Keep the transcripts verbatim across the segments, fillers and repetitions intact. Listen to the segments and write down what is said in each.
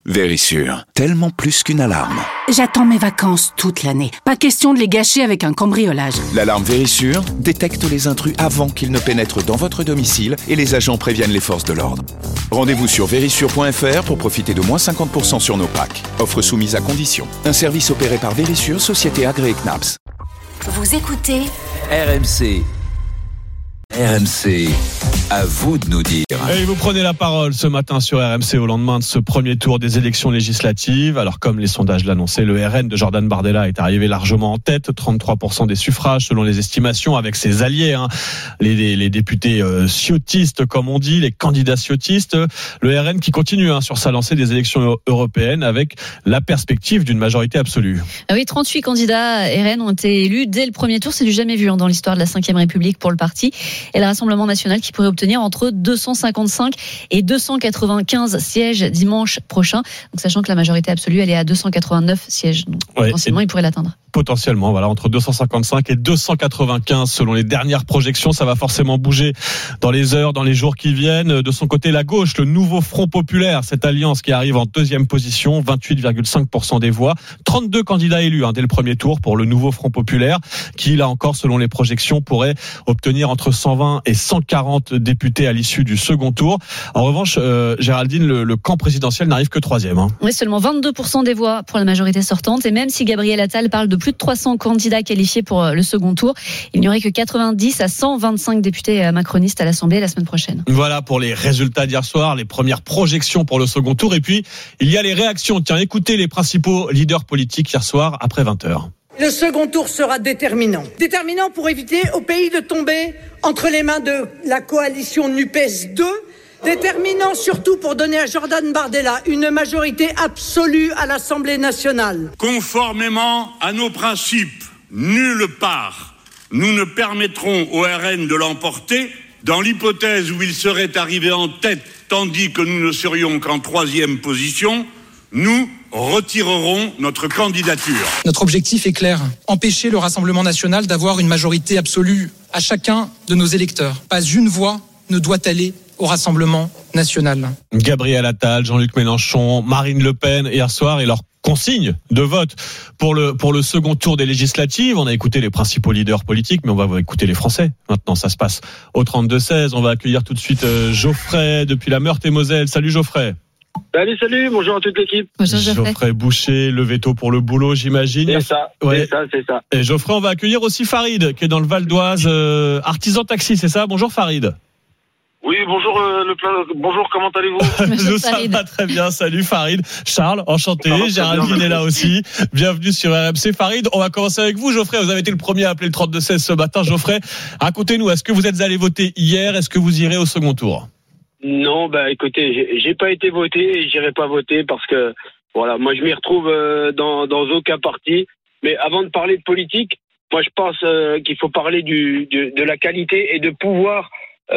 Vérissure, tellement plus qu'une alarme. J'attends mes vacances toute l'année. Pas question de les gâcher avec un cambriolage. L'alarme Vérissure détecte les intrus avant qu'ils ne pénètrent dans votre domicile et les agents préviennent les forces de l'ordre. Rendez-vous sur vérissure point f r pour profiter de moins cinquante pour cent sur nos packs. Offre soumise à condition. Un service opéré par Vérissure, société agréée C N A P S. Vous écoutez R M C. R M C, à vous de nous dire. Et vous prenez la parole ce matin sur R M C au lendemain de ce premier tour des élections législatives. Alors comme les sondages l'annonçaient, le R N de Jordan Bardella est arrivé largement en tête, trente-trois pour cent des suffrages selon les estimations, avec ses alliés, hein. les, les, les députés euh, ciotistes comme on dit, les candidats ciotistes. Le R N qui continue hein, sur sa lancée des élections européennes avec la perspective d'une majorité absolue. Ah oui, trente-huit candidats R N ont été élus dès le premier tour, c'est du jamais vu hein, dans l'histoire de la cinquième République pour le parti. Et le Rassemblement national qui pourrait obtenir entre deux cent cinquante-cinq et deux cent quatre-vingt-quinze sièges dimanche prochain. Donc, sachant que la majorité absolue, elle est à deux cent quatre-vingt-neuf sièges. Donc, ouais, potentiellement, il pourrait l'atteindre. Potentiellement, voilà, entre deux cent cinquante-cinq et deux cent quatre-vingt-quinze selon les dernières projections. Ça va forcément bouger dans les heures, dans les jours qui viennent. De son côté, la gauche, le nouveau Front populaire, cette alliance qui arrive en deuxième position, vingt-huit virgule cinq pour cent des voix. trente-deux candidats élus hein, dès le premier tour pour le nouveau Front populaire, qui là encore, selon les projections, pourrait obtenir entre cent vingt et cent quarante députés à l'issue du second tour. En revanche, euh, Géraldine, le, le camp présidentiel n'arrive que troisième. Hein. Oui, seulement vingt-deux pour cent des voix pour la majorité sortante. Et même si Gabriel Attal parle de plus de trois cents candidats qualifiés pour le second tour, il n'y aurait que quatre-vingt-dix à cent vingt-cinq députés macronistes à l'Assemblée la semaine prochaine. Voilà pour les résultats d'hier soir, les premières projections pour le second tour. Et puis, il y a les réactions. Tiens, écoutez les principaux leaders politiques hier soir après vingt heures. Le second tour sera déterminant. Déterminant pour éviter au pays de tomber entre les mains de la coalition NUPES deux. Déterminant surtout pour donner à Jordan Bardella une majorité absolue à l'Assemblée nationale. Conformément à nos principes, nulle part nous ne permettrons au R N de l'emporter. Dans l'hypothèse où il serait arrivé en tête, tandis que nous ne serions qu'en troisième position, nous retirerons notre candidature. Notre objectif est clair, empêcher le Rassemblement national d'avoir une majorité absolue à chacun de nos électeurs. Pas une voix ne doit aller au Rassemblement national. Gabriel Attal, Jean-Luc Mélenchon, Marine Le Pen hier soir et leur consigne de vote pour le pour le second tour des législatives. On a écouté les principaux leaders politiques, mais on va écouter les Français. Maintenant, ça se passe au trente-deux seize. On va accueillir tout de suite Geoffrey depuis la Meurthe-et-Moselle. Salut Geoffrey. Salut, salut, bonjour à toute l'équipe. Bonjour Geoffrey. Geoffrey Boucher, le veto pour le boulot, j'imagine. C'est ça, ouais. c'est ça, c'est ça. Et Geoffrey, on va accueillir aussi Farid, qui est dans le Val d'Oise, euh, artisan taxi, c'est ça? Bonjour Farid. Oui, bonjour euh, le plan... bonjour, comment allez-vous? Ça va très bien, salut Farid. Charles, enchanté, Géraldine est là aussi. Bienvenue sur R M C. Farid, on va commencer avec vous. Geoffrey, vous avez été le premier à appeler le trente-deux seize ce matin. Geoffrey, racontez-nous, est-ce que vous êtes allé voter hier? Est-ce que vous irez au second tour? Non, bah écoutez, j'ai, j'ai pas été voté et j'irai pas voter parce que voilà, moi je m'y retrouve euh, dans, dans aucun parti. Mais avant de parler de politique, moi je pense euh, qu'il faut parler du, de, de la qualité et de pouvoir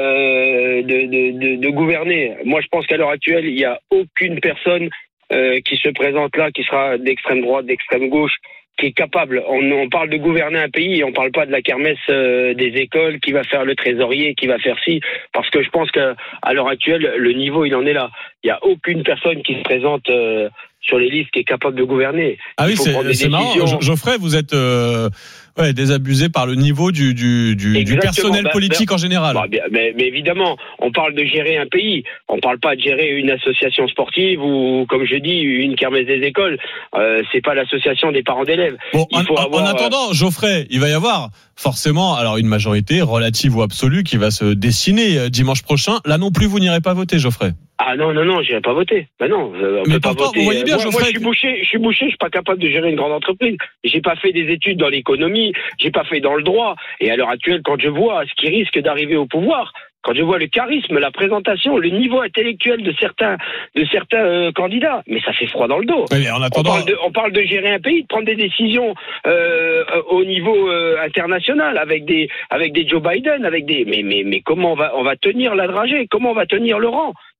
euh, de, de, de, de gouverner. Moi je pense qu'à l'heure actuelle, il n'y a aucune personne euh, qui se présente là, qui sera d'extrême droite, d'extrême gauche, qui est capable. On, on parle de gouverner un pays et on parle pas de la kermesse euh, des écoles, qui va faire le trésorier, qui va faire ci, parce que je pense qu'à l'heure actuelle, le niveau, il en est là. Il n'y a aucune personne qui se présente euh, sur les listes qui est capable de gouverner. Ah oui, c'est, c'est marrant. Geoffrey, vous êtes euh, ouais, désabusé par le niveau du, du, du, du personnel bah, politique bah, en général. Bah, mais, mais évidemment, on parle de gérer un pays. On parle pas de gérer une association sportive ou, comme je dis, une kermesse des écoles. Euh, c'est pas l'association des parents d'élèves. Bon, il en, faut en, avoir, en attendant, Geoffrey, il va y avoir forcément alors une majorité relative ou absolue qui va se dessiner dimanche prochain. Là non plus, vous n'irez pas voter, Geoffrey. Ah non, non, non, j'irai pas voter. Ben non, on mais peut pas pourtant, voter. Vous voyez bien, moi, Geoffrey, moi, je suis boucher, je suis boucher, je suis pas capable de gérer une grande entreprise. J'ai pas fait des études dans l'économie, j'ai pas fait dans le droit. Et à l'heure actuelle, quand je vois ce qui risque d'arriver au pouvoir, quand je vois le charisme, la présentation, le niveau intellectuel de certains, de certains euh, candidats, mais ça fait froid dans le dos. Mais en attendant... on, parle de, on parle de gérer un pays, de prendre des décisions euh, au niveau euh, international, avec des, avec des Joe Biden, avec des. Mais, mais, mais comment on va, on va tenir la dragée? Comment on va tenir le rang?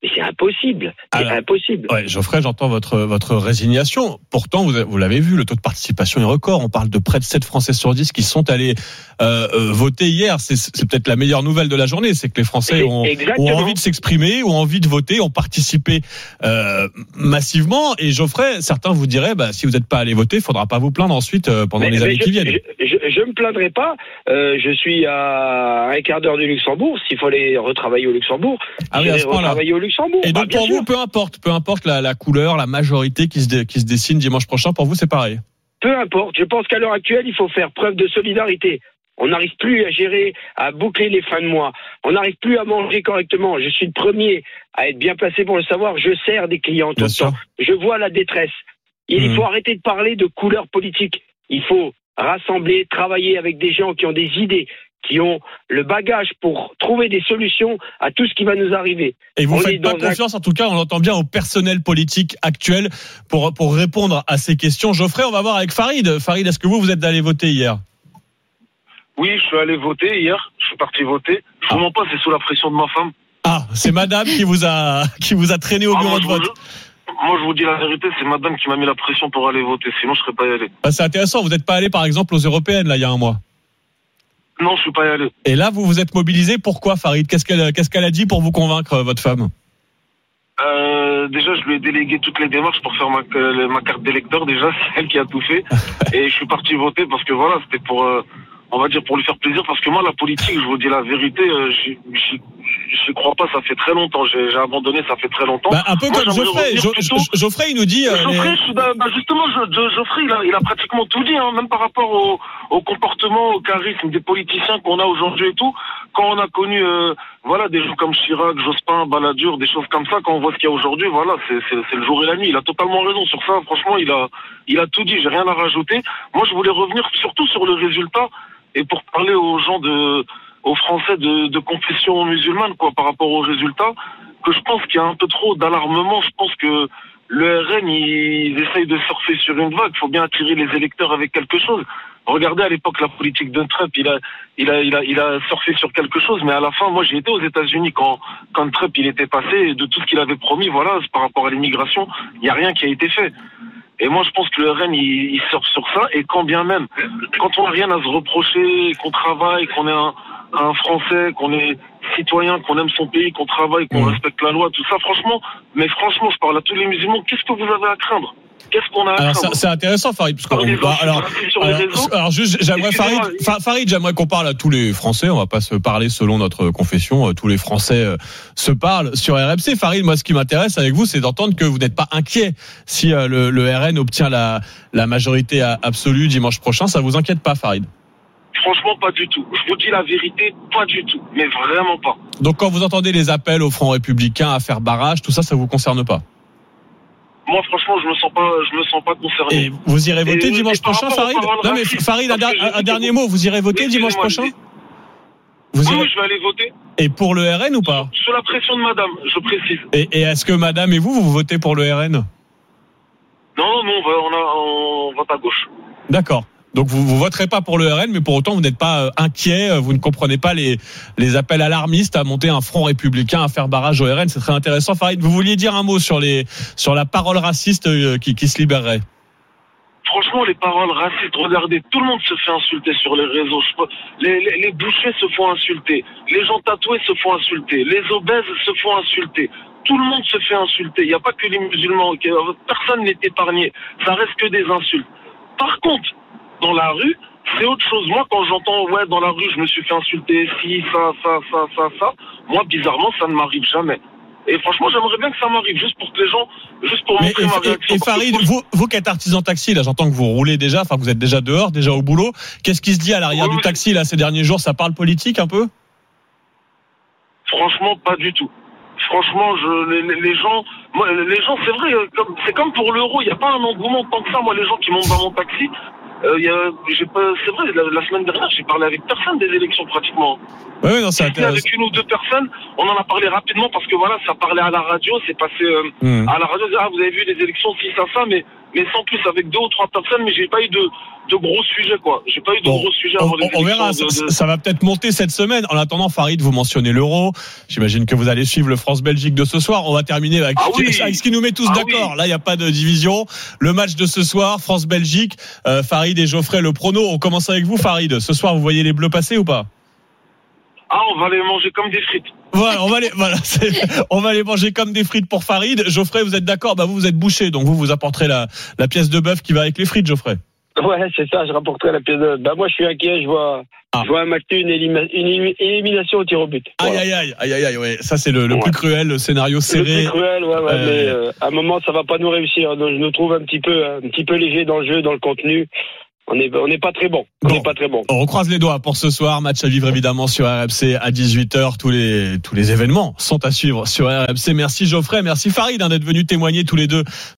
Mais c'est impossible. C'est Alors, impossible. Ouais, Geoffrey, j'entends votre, votre résignation. Pourtant, vous, vous l'avez vu, le taux de participation est record. On parle de près de sept Français sur dix qui sont allés euh, euh, voter hier. C'est, c'est peut-être la meilleure nouvelle de la journée. C'est que les Français ont, ont envie de s'exprimer, ont envie de voter, ont participé euh, massivement. Et Geoffrey, certains vous diraient, bah, si vous n'êtes pas allé voter, il ne faudra pas vous plaindre ensuite euh, pendant mais, les mais années je, qui viennent. Je ne me plaindrai pas. Euh, je suis à un quart d'heure du Luxembourg. S'il faut aller retravailler au Luxembourg, ah oui, à ce point-là. Retravailler au Luxembourg. Et donc ah, pour sûr. vous, peu importe, peu importe la, la couleur, la majorité qui se, dé, qui se dessine dimanche prochain, pour vous c'est pareil. Peu importe. Je pense qu'à l'heure actuelle, il faut faire preuve de solidarité. On n'arrive plus à gérer, à boucler les fins de mois. On n'arrive plus à manger correctement. Je suis le premier à être bien placé pour le savoir. Je sers des clients tout bien le sûr. temps. Je vois la détresse. Il mmh. faut arrêter de parler de couleur politique. Il faut rassembler, travailler avec des gens qui ont des idées, qui ont le bagage pour trouver des solutions à tout ce qui va nous arriver. Et vous ne faites pas confiance, un... en tout cas, on l'entend bien, au personnel politique actuel pour, pour répondre à ces questions. Geoffrey, on va voir avec Farid. Farid, est-ce que vous, vous êtes allé voter hier ? Oui, je suis allé voter hier. Je suis parti voter. Je ne vous mens pas, c'est sous la pression de ma femme. Ah, c'est madame qui vous a, qui vous a traîné au ah, bureau moi, de vote. Moi, je vous dis la vérité, c'est madame qui m'a mis la pression pour aller voter. Sinon, je ne serais pas allé. Bah, c'est intéressant. Vous n'êtes pas allé, par exemple, aux européennes, là, il y a un mois ? Non, je suis pas allé. Et là, vous vous êtes mobilisé. Pourquoi, Farid ? Qu'est-ce qu'elle, qu'est-ce qu'elle a dit pour vous convaincre, votre femme ? euh, Déjà, je lui ai délégué toutes les démarches pour faire ma, ma carte d'électeur. Déjà, c'est elle qui a tout fait. Et je suis parti voter parce que voilà, c'était pour, euh, on va dire, pour lui faire plaisir. Parce que moi, la politique, je vous dis la vérité, euh, j'y, j'y, j'y crois pas. Ça fait très longtemps. J'ai, j'ai abandonné. Ça fait très longtemps. Bah, un peu moi, comme Geoffrey. Jo- plutôt... Geoffrey, il nous dit. Euh, Geoffrey, les... bah, bah, justement, je, je, Geoffrey, il a, il a pratiquement tout dit, hein, même par rapport au, au comportement, au charisme des politiciens qu'on a aujourd'hui et tout. Quand on a connu, euh, voilà, des gens comme Chirac, Jospin, Balladur, des choses comme ça, quand on voit ce qu'il y a aujourd'hui, voilà, c'est, c'est, c'est le jour et la nuit. Il a totalement raison sur ça. Franchement, il a, il a tout dit. J'ai rien à rajouter. Moi, je voulais revenir surtout sur le résultat et pour parler aux gens de, aux Français de, de confession musulmane, quoi, par rapport aux résultats, que je pense qu'il y a un peu trop d'alarmement. Je pense que le R N, ils essayent de surfer sur une vague. Il faut bien attirer les électeurs avec quelque chose. Regardez à l'époque la politique de Trump, il a, il a, il a, il a surfé sur quelque chose, mais à la fin, moi j'ai été aux États-Unis quand, quand Trump il était passé, et de tout ce qu'il avait promis, voilà, par rapport à l'immigration, il n'y a rien qui a été fait. Et moi je pense que le R N il, il surfe sur ça, et quand bien même, quand on n'a rien à se reprocher, qu'on travaille, qu'on est un, un Français, qu'on est citoyen, qu'on aime son pays, qu'on travaille, qu'on mmh. respecte la loi, tout ça, franchement, mais franchement, je parle à tous les musulmans, qu'est-ce que vous avez à craindre ? Qu'est-ce qu'on a à alors craindre ? c'est intéressant, Farid, parce qu'on va, alors, alors, alors juste, j'aimerais Farid, Farid, j'aimerais qu'on parle à tous les Français. On va pas se parler selon notre confession. Tous les Français se parlent sur R M C. Farid, moi, ce qui m'intéresse avec vous, c'est d'entendre que vous n'êtes pas inquiet si le, le R N obtient la, la majorité absolue dimanche prochain. Ça vous inquiète pas, Farid ? Franchement, pas du tout. Je vous dis la vérité, pas du tout. Mais vraiment pas. Donc, quand vous entendez les appels au Front républicain à faire barrage, tout ça, ça vous concerne pas ? Moi, franchement, je me sens pas, je me sens pas concerné. Et vous irez voter et, dimanche et prochain, Farid ? Non, mais Farid, un, un dernier mot. Vous irez voter dimanche prochain ? Vous irez... Oui, je vais aller voter. Et pour le R N ou pas ? Sous la pression de madame, je précise. Et, et est-ce que madame et vous, vous votez pour le R N ? Non, non, non, on, va, on, a, on vote à gauche. D'accord. Donc vous vous voterez pas pour le R N, mais pour autant vous n'êtes pas inquiet, vous ne comprenez pas les les appels alarmistes à monter un front républicain, à faire barrage au R N. C'est très intéressant. Farid, vous vouliez dire un mot sur les sur la parole raciste qui, qui se libérerait ? Franchement, les paroles racistes, regardez, tout le monde se fait insulter sur les réseaux. Les, les, les bouchers se font insulter, les gens tatoués se font insulter, les obèses se font insulter. Tout le monde se fait insulter. Il n'y a pas que les musulmans. Personne n'est épargné. Ça reste que des insultes. Par contre, dans la rue, c'est autre chose. Moi, quand j'entends, ouais, dans la rue, je me suis fait insulter, si, ça, ça, ça, ça, ça, moi, bizarrement, ça ne m'arrive jamais. Et franchement, j'aimerais bien que ça m'arrive, juste pour que les gens, juste pour montrer ma réaction. Et Farid, vous, vous qui êtes artisan taxi, là, j'entends que vous roulez déjà, enfin, vous êtes déjà dehors, déjà au boulot. Qu'est-ce qui se dit à l'arrière oui, du taxi, là, ces derniers jours? Ça parle politique, un peu? Franchement, pas du tout. Franchement, je, les, les gens, moi, les gens, c'est vrai, comme, c'est comme pour l'euro, il n'y a pas un engouement tant que ça. Moi, les gens qui montent dans mon taxi, euh, y a, j'ai pas, c'est vrai, la, la semaine dernière, j'ai parlé avec personne des élections pratiquement. Oui, oui, non, c'est intéressant. Avec une ou deux personnes, on en a parlé rapidement parce que voilà, ça parlait à la radio, c'est passé euh, mmh. à la radio, ah, vous avez vu les élections, si, ça, ça, mais mais sans plus, avec deux ou trois personnes, mais j'ai pas eu de, de gros sujets, quoi. J'ai pas eu de Bon, gros sujets on, avant les on verra, élections de- ça, de- ça va peut-être monter cette semaine. En attendant, Farid, vous mentionnez l'Euro. J'imagine que vous allez suivre le France-Belgique de ce soir. On va terminer avec, Ah oui. avec ce qui nous met tous Ah d'accord. oui. Là, il n'y a pas de division. Le match de ce soir, France-Belgique, euh, Farid et Geoffrey, le prono. On commence avec vous, Farid. Ce soir, vous voyez les Bleus passer ou pas? Ah, on va les manger comme des frites. Voilà, on va les, voilà, c'est, on va les manger comme des frites pour Farid. Geoffrey, vous êtes d'accord? Bah, vous, vous êtes bouché. Donc, vous, vous apporterez la, la pièce de bœuf qui va avec les frites, Geoffrey. Ouais, c'est ça, je rapporterai la pièce de... Bah, moi, je suis inquiet, je vois, Ah. je vois un match, une, élima- une élim- élimination au tir au but. Aïe, Voilà. aïe, aïe, aïe, aïe, aïe, ouais. Ça, c'est le, le Ouais. plus cruel, le scénario Le serré. plus cruel, ouais, ouais, Euh, mais euh, à un moment, ça va pas nous réussir. Donc, je nous trouve un petit peu, un petit peu léger dans le jeu, dans le contenu. On n'est on n'est pas très bon. On Bon. n'est pas très bon. On croise les doigts pour ce soir. Match à vivre évidemment sur R M C à dix-huit heures. Tous les, tous les événements sont à suivre sur R M C. Merci Geoffrey, merci Farid hein, d'être venus témoigner tous les deux